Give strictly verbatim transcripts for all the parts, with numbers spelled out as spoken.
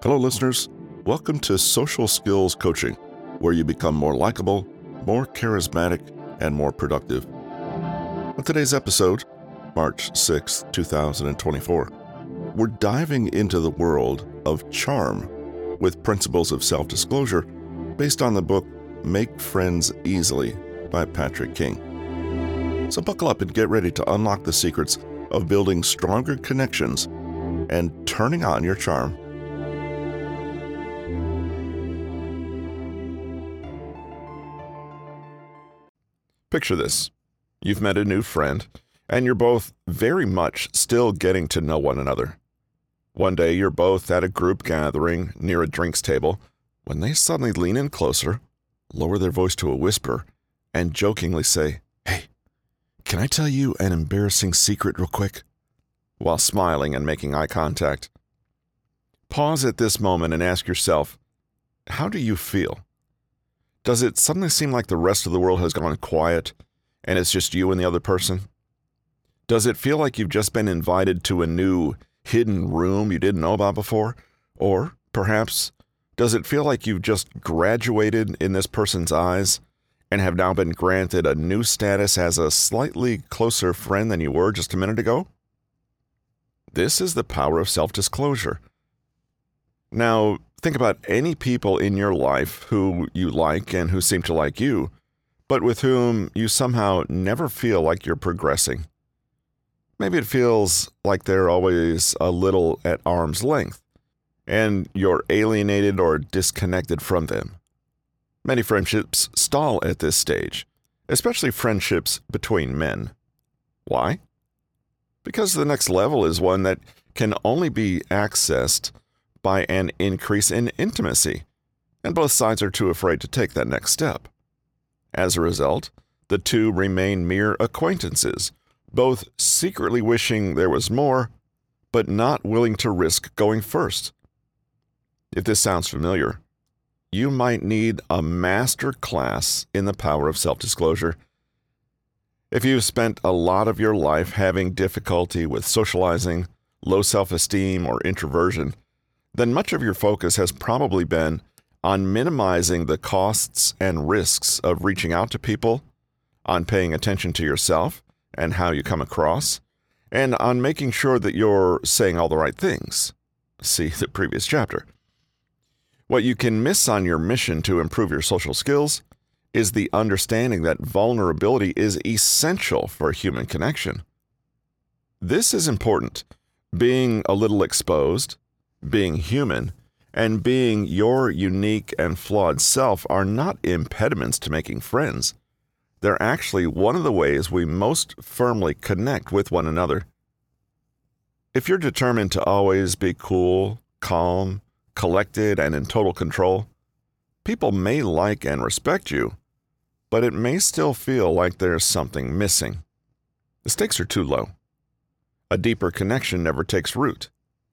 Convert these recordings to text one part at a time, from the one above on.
Hello, listeners. Welcome to Social Skills Coaching, where you become more likable, more charismatic, and more productive. On today's episode, March sixth, twenty twenty-four, we're diving into the world of charm with principles of self-disclosure based on the book Make Friends Easily by Patrick King. So buckle up and get ready to unlock the secrets of building stronger connections and turning on your charm. Picture this. You've met a new friend, and you're both very much still getting to know one another. One day, you're both at a group gathering near a drinks table when they suddenly lean in closer, lower their voice to a whisper, and jokingly say, "Hey, can I tell you an embarrassing secret real quick?" while smiling and making eye contact. Pause at this moment and ask yourself, how do you feel? Does it suddenly seem like the rest of the world has gone quiet and it's just you and the other person? Does it feel like you've just been invited to a new hidden room you didn't know about before? Or perhaps, does it feel like you've just graduated in this person's eyes and have now been granted a new status as a slightly closer friend than you were just a minute ago? This is the power of self-disclosure. Now, think about any people in your life who you like and who seem to like you, but with whom you somehow never feel like you're progressing. Maybe it feels like they're always a little at arm's length, and you're alienated or disconnected from them. Many friendships stall at this stage, especially friendships between men. Why? Because the next level is one that can only be accessed by an increase in intimacy, and both sides are too afraid to take that next step. As a result, the two remain mere acquaintances, both secretly wishing there was more, but not willing to risk going first. If this sounds familiar, you might need a master class in the power of self-disclosure. If you've spent a lot of your life having difficulty with socializing, low self-esteem, or introversion, then much of your focus has probably been on minimizing the costs and risks of reaching out to people, on paying attention to yourself and how you come across, and on making sure that you're saying all the right things. See the previous chapter. What you can miss on your mission to improve your social skills is the understanding that vulnerability is essential for human connection. This is important. Being a little exposed, being human, and being your unique and flawed self are not impediments to making friends. They're actually one of the ways we most firmly connect with one another. If you're determined to always be cool, calm, collected, and in total control, people may like and respect you, but it may still feel like there's something missing. The stakes are too low. A deeper connection never takes root.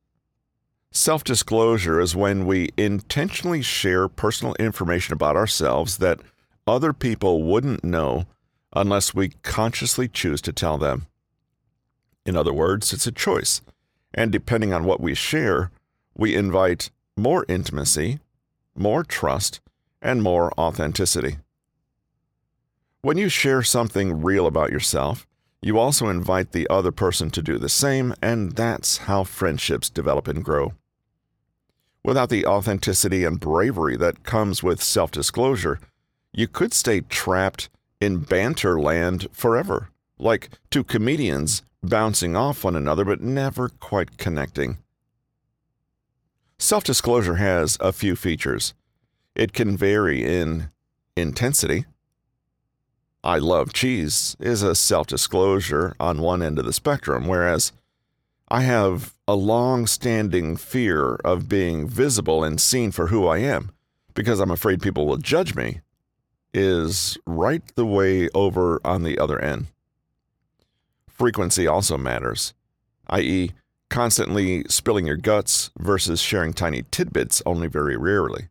Self-disclosure is when we intentionally share personal information about ourselves that other people wouldn't know unless we consciously choose to tell them. In other words, it's a choice, and depending on what we share, we invite more intimacy, more trust, and more authenticity. When you share something real about yourself, you also invite the other person to do the same, and that's how friendships develop and grow. Without the authenticity and bravery that comes with self-disclosure, you could stay trapped in banter land forever, like two comedians bouncing off one another but never quite connecting. Self-disclosure has a few features. It can vary in intensity. "I love cheese" is a self-disclosure on one end of the spectrum, whereas "I have a long-standing fear of being visible and seen for who I am because I'm afraid people will judge me" is right the way over on the other end. Frequency also matters, that is, constantly spilling your guts versus sharing tiny tidbits only very rarely.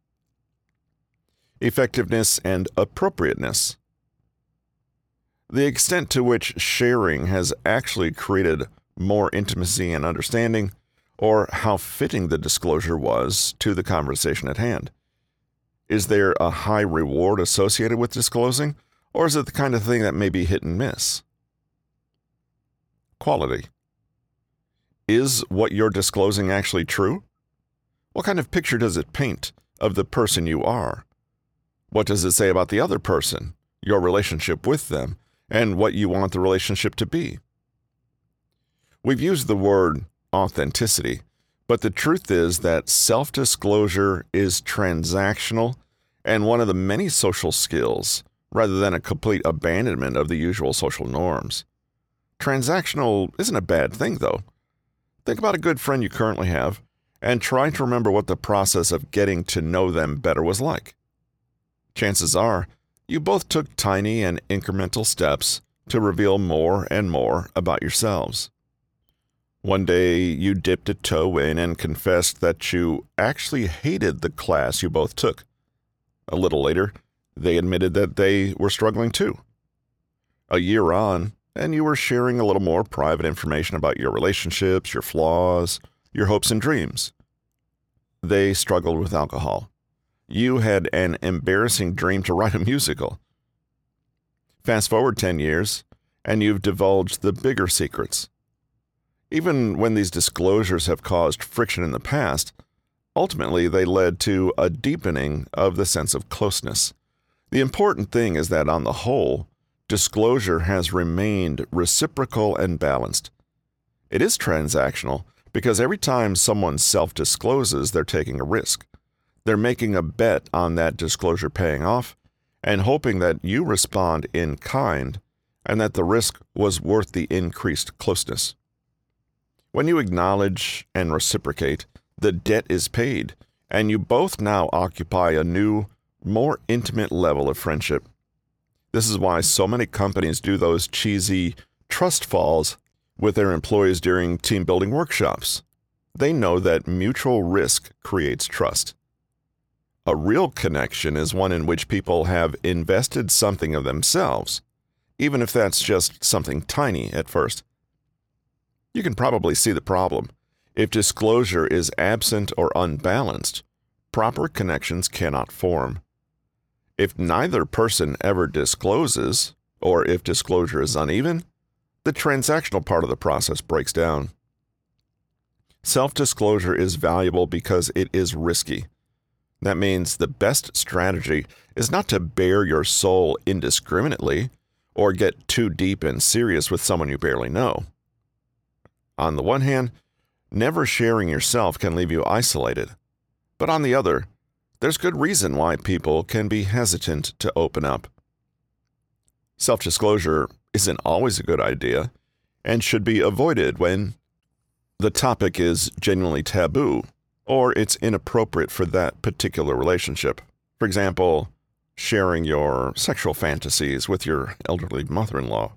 Effectiveness and appropriateness. The extent to which sharing has actually created more intimacy and understanding, or how fitting the disclosure was to the conversation at hand. Is there a high reward associated with disclosing, or is it the kind of thing that may be hit and miss? Quality. Is what you're disclosing actually true? What kind of picture does it paint of the person you are? What does it say about the other person, your relationship with them, and what you want the relationship to be? We've used the word authenticity, but the truth is that self-disclosure is transactional and one of the many social skills, rather than a complete abandonment of the usual social norms. Transactional isn't a bad thing, though. Think about a good friend you currently have, and try to remember what the process of getting to know them better was like. Chances are, you both took tiny and incremental steps to reveal more and more about yourselves. One day, you dipped a toe in and confessed that you actually hated the class you both took. A little later, they admitted that they were struggling too. A year on, and you were sharing a little more private information about your relationships, your flaws, your hopes and dreams. They struggled with alcohol. You had an embarrassing dream to write a musical. Fast forward ten years, and you've divulged the bigger secrets. Even when these disclosures have caused friction in the past, ultimately they led to a deepening of the sense of closeness. The important thing is that on the whole, disclosure has remained reciprocal and balanced. It is transactional because every time someone self-discloses, they're taking a risk. They're making a bet on that disclosure paying off and hoping that you respond in kind and that the risk was worth the increased closeness. When you acknowledge and reciprocate, the debt is paid, and you both now occupy a new, more intimate level of friendship. This is why so many companies do those cheesy trust falls with their employees during team building workshops. They know that mutual risk creates trust. A real connection is one in which people have invested something of themselves, even if that's just something tiny at first. You can probably see the problem. If disclosure is absent or unbalanced, proper connections cannot form. If neither person ever discloses, or if disclosure is uneven, the transactional part of the process breaks down. Self-disclosure is valuable because it is risky. That means the best strategy is not to bare your soul indiscriminately or get too deep and serious with someone you barely know. On the one hand, never sharing yourself can leave you isolated. But on the other, there's good reason why people can be hesitant to open up. Self-disclosure isn't always a good idea and should be avoided when the topic is genuinely taboo or it's inappropriate for that particular relationship. For example, sharing your sexual fantasies with your elderly mother-in-law.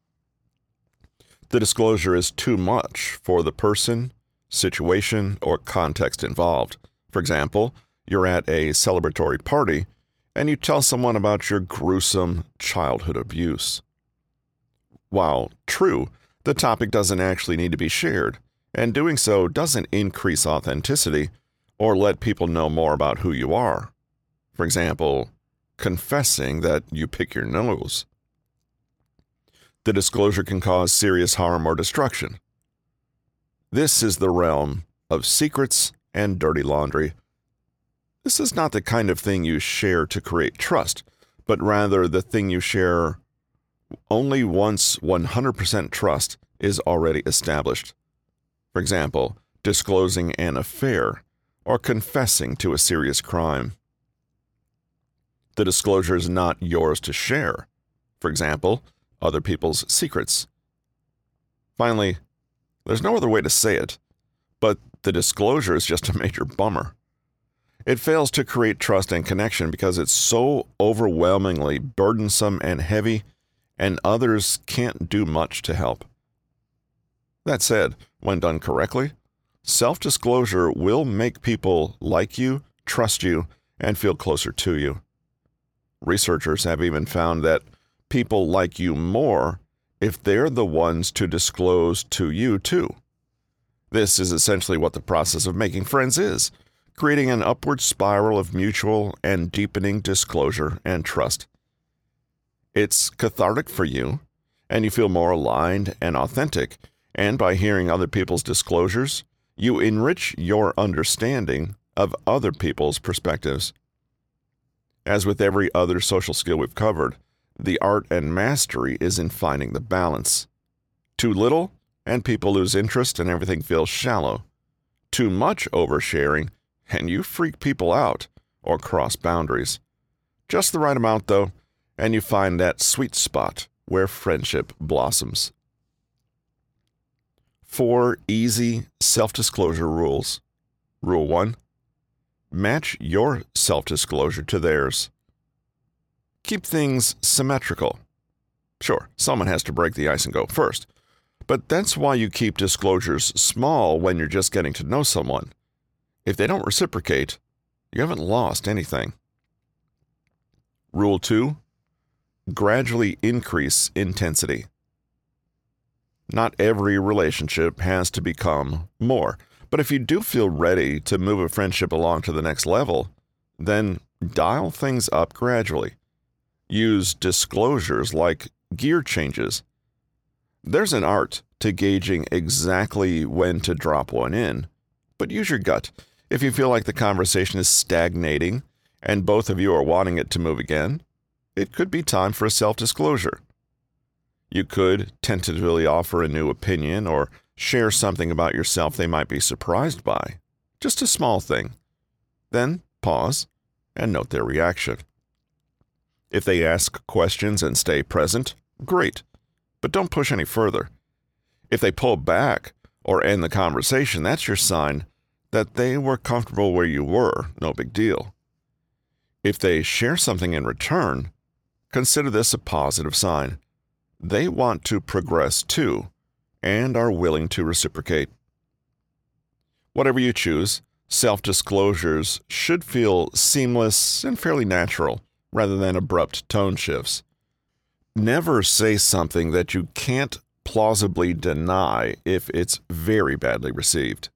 The disclosure is too much for the person, situation, or context involved. For example, you're at a celebratory party and you tell someone about your gruesome childhood abuse. While true, the topic doesn't actually need to be shared, and doing so doesn't increase authenticity or let people know more about who you are. For example, confessing that you pick your nose. The disclosure can cause serious harm or destruction. This is the realm of secrets and dirty laundry. This is not the kind of thing you share to create trust, but rather the thing you share only once one hundred percent trust is already established. For example, disclosing an affair or confessing to a serious crime. The disclosure is not yours to share. For example, other people's secrets. Finally, there's no other way to say it, but the disclosure is just a major bummer. It fails to create trust and connection because it's so overwhelmingly burdensome and heavy, and others can't do much to help. That said, when done correctly, self-disclosure will make people like you, trust you, and feel closer to you. Researchers have even found that people like you more if they're the ones to disclose to you too. This is essentially what the process of making friends is, creating an upward spiral of mutual and deepening disclosure and trust. It's cathartic for you, and you feel more aligned and authentic, and by hearing other people's disclosures, you enrich your understanding of other people's perspectives. As with every other social skill we've covered, the art and mastery is in finding the balance. Too little, and people lose interest and everything feels shallow. Too much oversharing, and you freak people out or cross boundaries. Just the right amount, though, and you find that sweet spot where friendship blossoms. Four easy self-disclosure rules. Rule one. Match your self-disclosure to theirs. Keep things symmetrical. Sure, someone has to break the ice and go first, but that's why you keep disclosures small when you're just getting to know someone. If they don't reciprocate, you haven't lost anything. Rule two. Gradually increase intensity. Not every relationship has to become more, but if you do feel ready to move a friendship along to the next level, then dial things up gradually. Use disclosures like gear changes. There's an art to gauging exactly when to drop one in, but use your gut. If you feel like the conversation is stagnating and both of you are wanting it to move again, it could be time for a self-disclosure. You could tentatively offer a new opinion or share something about yourself they might be surprised by. Just a small thing. Then pause and note their reaction. If they ask questions and stay present, great, but don't push any further. If they pull back or end the conversation, that's your sign that they were comfortable where you were, no big deal. If they share something in return, consider this a positive sign. They want to progress too, and are willing to reciprocate. Whatever you choose, self-disclosures should feel seamless and fairly natural, rather than abrupt tone shifts. Never say something that you can't plausibly deny if it's very badly received.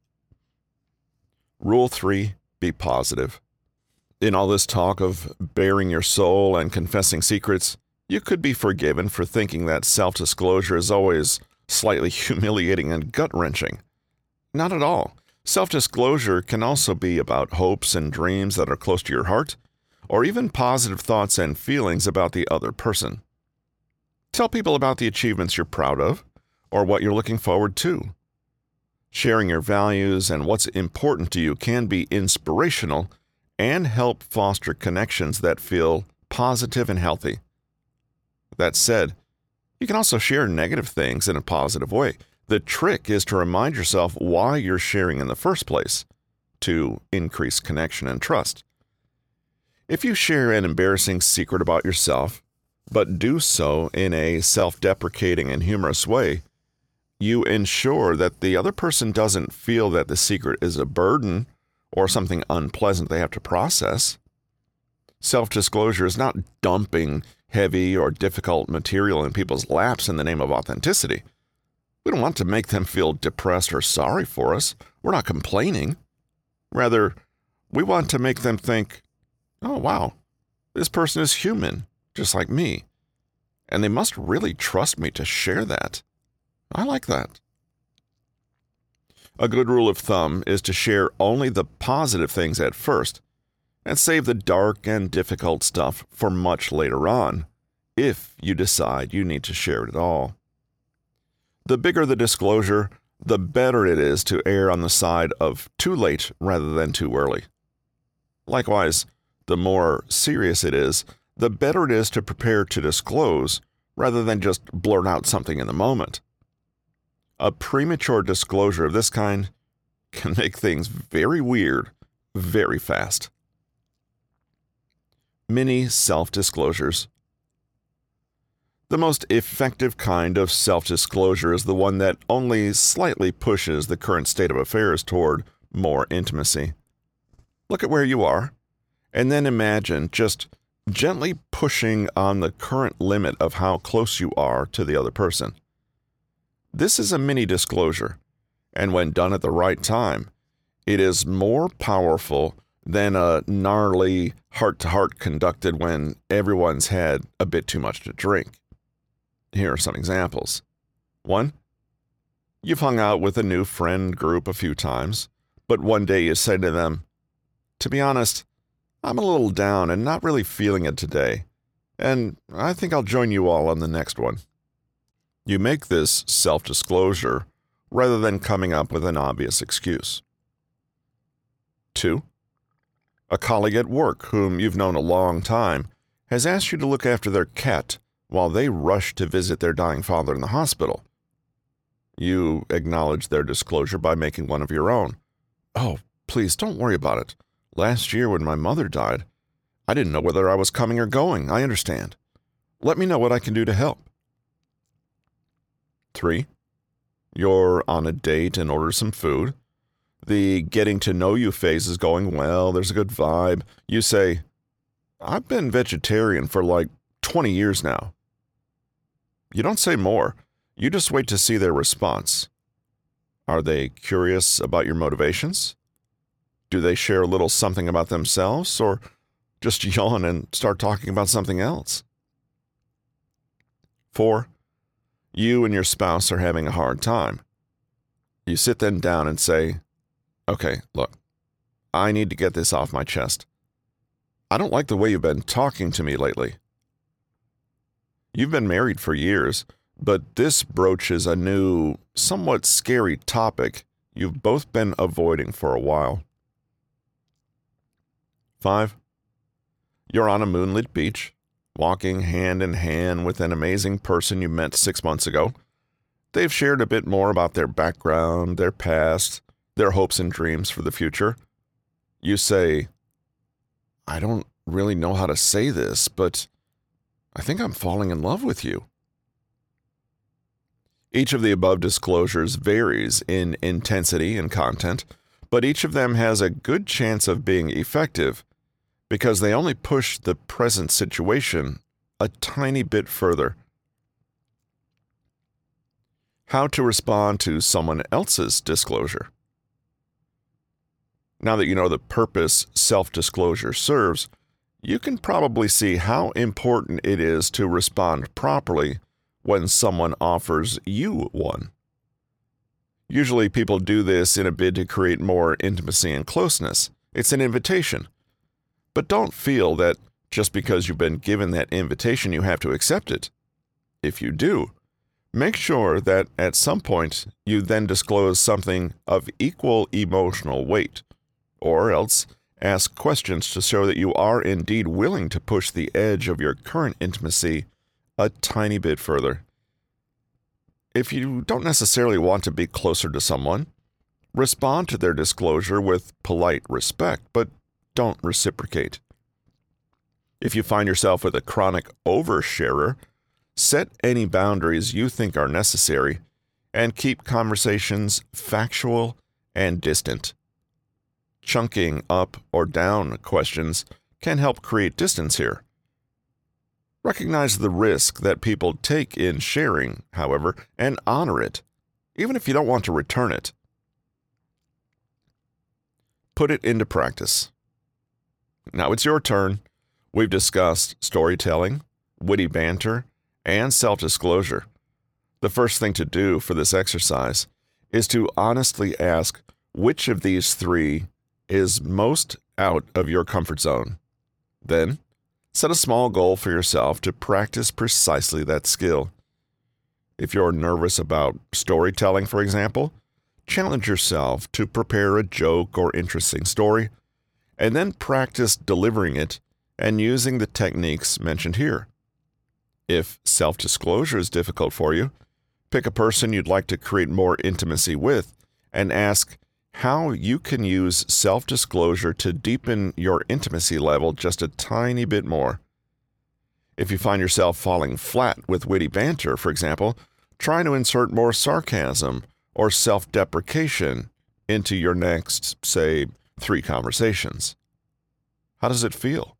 Rule three, be positive. In all this talk of baring your soul and confessing secrets, you could be forgiven for thinking that self-disclosure is always slightly humiliating and gut-wrenching. Not at all. Self-disclosure can also be about hopes and dreams that are close to your heart, or even positive thoughts and feelings about the other person. Tell people about the achievements you're proud of, or what you're looking forward to. Sharing your values and what's important to you can be inspirational and help foster connections that feel positive and healthy. That said, you can also share negative things in a positive way. The trick is to remind yourself why you're sharing in the first place, to increase connection and trust. If you share an embarrassing secret about yourself, but do so in a self-deprecating and humorous way, you ensure that the other person doesn't feel that the secret is a burden or something unpleasant they have to process. Self-disclosure is not dumping heavy or difficult material in people's laps in the name of authenticity. We don't want to make them feel depressed or sorry for us. We're not complaining. Rather, we want to make them think, oh, wow, this person is human, just like me, and they must really trust me to share that. I like that. A good rule of thumb is to share only the positive things at first, and save the dark and difficult stuff for much later on, if you decide you need to share it at all. The bigger the disclosure, the better it is to err on the side of too late rather than too early. Likewise, the more serious it is, the better it is to prepare to disclose rather than just blurt out something in the moment. A premature disclosure of this kind can make things very weird very fast. Mini self-disclosures. The most effective kind of self-disclosure is the one that only slightly pushes the current state of affairs toward more intimacy. Look at where you are, and then imagine just gently pushing on the current limit of how close you are to the other person. This is a mini disclosure, and when done at the right time, it is more powerful than a gnarly heart-to-heart conducted when everyone's had a bit too much to drink. Here are some examples. One, you've hung out with a new friend group a few times, but one day you say to them, "To be honest, I'm a little down and not really feeling it today, and I think I'll join you all on the next one." You make this self-disclosure rather than coming up with an obvious excuse. Two, a colleague at work whom you've known a long time has asked you to look after their cat while they rush to visit their dying father in the hospital. You acknowledge their disclosure by making one of your own. "Oh, please don't worry about it. Last year when my mother died, I didn't know whether I was coming or going. I understand. Let me know what I can do to help." Three, you're on a date and order some food. The getting to know you phase is going well. There's a good vibe. You say, "I've been vegetarian for like twenty years now." You don't say more. You just wait to see their response. Are they curious about your motivations? Do they share a little something about themselves, or just yawn and start talking about something else? Four, you and your spouse are having a hard time. You sit them down and say, "Okay, look, I need to get this off my chest. I don't like the way you've been talking to me lately." You've been married for years, but this broaches a new, somewhat scary topic you've both been avoiding for a while. Five, you're on a moonlit beach, walking hand in hand with an amazing person you met six months ago. They've shared a bit more about their background, their past, their hopes and dreams for the future. You say, "I don't really know how to say this, but I think I'm falling in love with you." Each of the above disclosures varies in intensity and content, but each of them has a good chance of being effective because they only push the present situation a tiny bit further. How to respond to someone else's disclosure. Now that you know the purpose self-disclosure serves, you can probably see how important it is to respond properly when someone offers you one. Usually people do this in a bid to create more intimacy and closeness. It's an invitation. But don't feel that just because you've been given that invitation you have to accept it. If you do, make sure that at some point you then disclose something of equal emotional weight, or else ask questions to show that you are indeed willing to push the edge of your current intimacy a tiny bit further. If you don't necessarily want to be closer to someone, respond to their disclosure with polite respect, but don't reciprocate. If you find yourself with a chronic oversharer, set any boundaries you think are necessary and keep conversations factual and distant. Chunking up or down questions can help create distance here. Recognize the risk that people take in sharing, however, and honor it, even if you don't want to return it. Put it into practice. Now it's your turn. We've discussed storytelling, witty banter, and self-disclosure. The first thing to do for this exercise is to honestly ask which of these three is most out of your comfort zone. Then, set a small goal for yourself to practice precisely that skill. If you're nervous about storytelling, for example, challenge yourself to prepare a joke or interesting story, and then practice delivering it and using the techniques mentioned here. If self-disclosure is difficult for you, pick a person you'd like to create more intimacy with and ask how you can use self-disclosure to deepen your intimacy level just a tiny bit more. If you find yourself falling flat with witty banter, for example, try to insert more sarcasm or self-deprecation into your next, say, three conversations. How does it feel?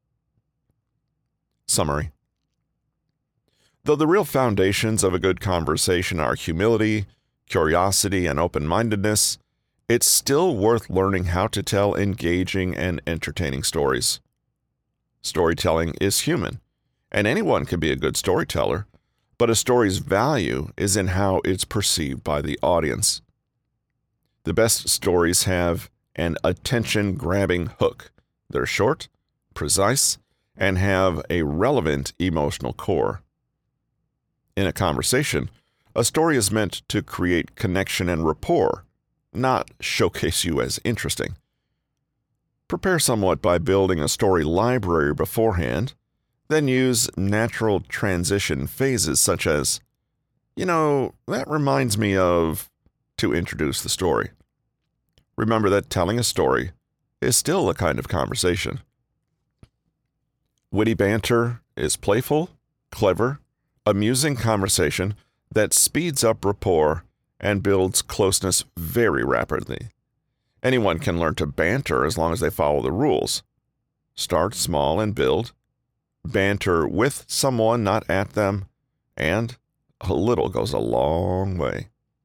Summary. Though the real foundations of a good conversation are humility, curiosity, and open-mindedness, it's still worth learning how to tell engaging and entertaining stories. Storytelling is human, and anyone can be a good storyteller, but a story's value is in how it's perceived by the audience. The best stories have an attention-grabbing hook. They're short, precise, and have a relevant emotional core. In a conversation, a story is meant to create connection and rapport, not showcase you as interesting. Prepare somewhat by building a story library beforehand, then use natural transition phases such as, you know, that reminds me of, to introduce the story. Remember that telling a story is still a kind of conversation. Witty banter is playful, clever, amusing conversation that speeds up rapport and builds closeness very rapidly. Anyone can learn to banter as long as they follow the rules. Start small and build. Banter with someone, not at them, and a little goes a long way.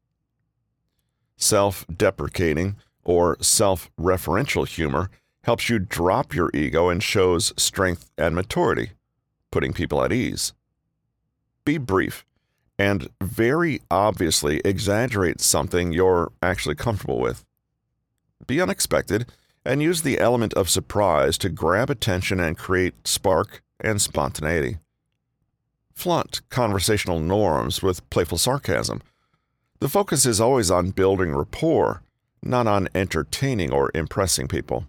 Self-deprecating or self-referential humor helps you drop your ego and shows strength and maturity, putting people at ease. Be brief and very obviously exaggerate something you're actually comfortable with. Be unexpected and use the element of surprise to grab attention and create spark and spontaneity. Flaunt conversational norms with playful sarcasm. The focus is always on building rapport, not on entertaining or impressing people.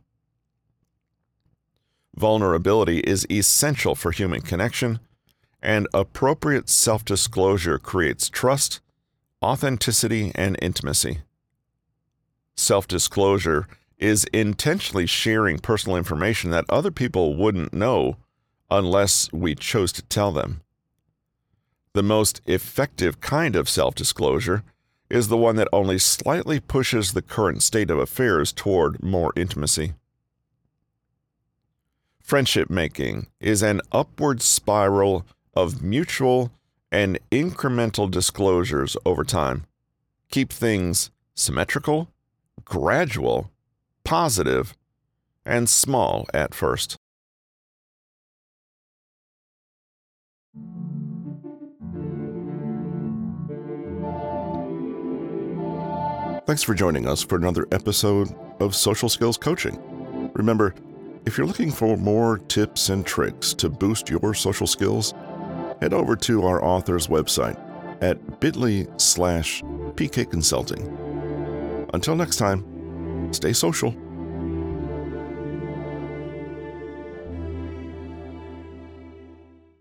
Vulnerability is essential for human connection, and appropriate self-disclosure creates trust, authenticity, and intimacy. Self-disclosure is intentionally sharing personal information that other people wouldn't know unless we chose to tell them. The most effective kind of self-disclosure is the one that only slightly pushes the current state of affairs toward more intimacy. Friendship making is an upward spiral of mutual and incremental disclosures over time. Keep things symmetrical, gradual, positive, and small at first. Thanks for joining us for another episode of Social Skills Coaching. Remember, if you're looking for more tips and tricks to boost your social skills, head over to our author's website at bit.ly slash PK Consulting. Until next time, stay social.